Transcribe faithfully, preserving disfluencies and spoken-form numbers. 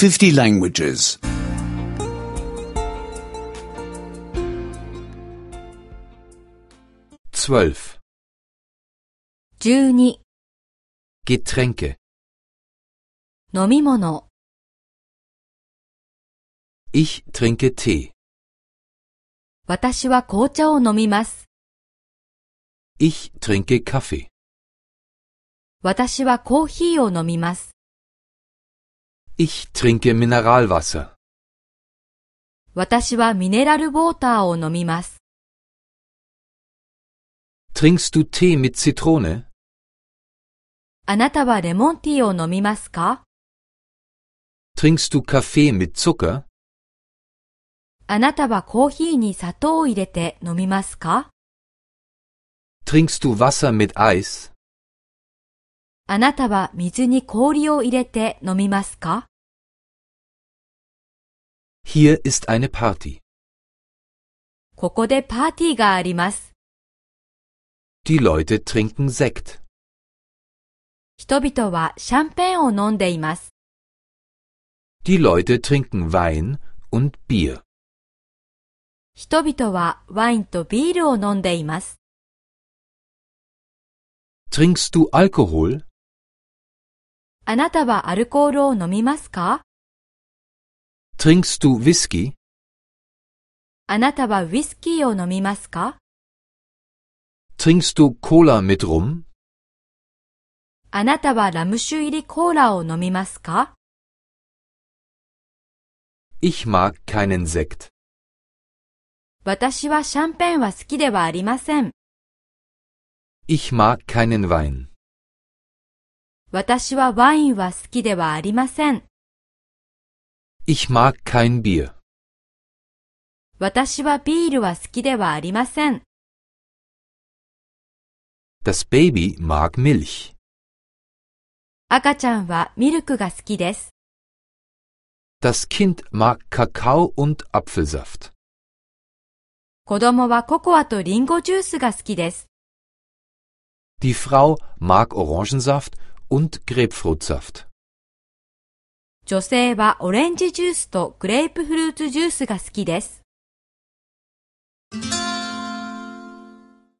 fifty languages. zwölf. じゅうに Getränke. 飲み物 Ich trinke Tee. 私は紅茶を飲みます。 Ich trinke Kaffee. 私はコーヒーを飲みます。 Ich trinke Mineralwasser. 私はミネラルウォーターを飲みます。 Trinkst du Tee mit Zitrone? あなたはレモンティーを飲みますか？ Trinkst du Kaffee mit Zucker? あなたはコーヒーに砂糖を入れて飲みますか？ Trinkst du Wasser mit Eis? あなたは水に氷を入れて飲みますか？ Hier ist eine Party. ここでパーティーがあります。 Die Leute trinken Sekt. 人々はシャンペーンを飲んでいます。 Die Leute trinken Wein und Bier. 人々はワインとビールを飲んでいます。 Trinkst du Alkohol? あなたはアルコールを飲みますか？ Trinkst du Whisky? あなたはウイスキーを飲みますか？ Trinkst du Cola mit Rum? あなたはラム酒入りコーラを飲みますか？ Ich mag keinen Sekt. 私はシャンペーンは好きではありません。 Ich mag keinen Wein. 私はワインは好きではありません。 Ich mag kein Bier. 私はビールは好きではありません。 Das Baby mag Milch. 赤ちゃんはミルクが好きです。 Das Kind mag Kakao und Apfelsaft. 子供はココアとリンゴジュースが好きです。 Die Frau mag Orangensaft und Grapefruitsaft. 女性はオレンジジュースとグレープフルーツジュースが好きです。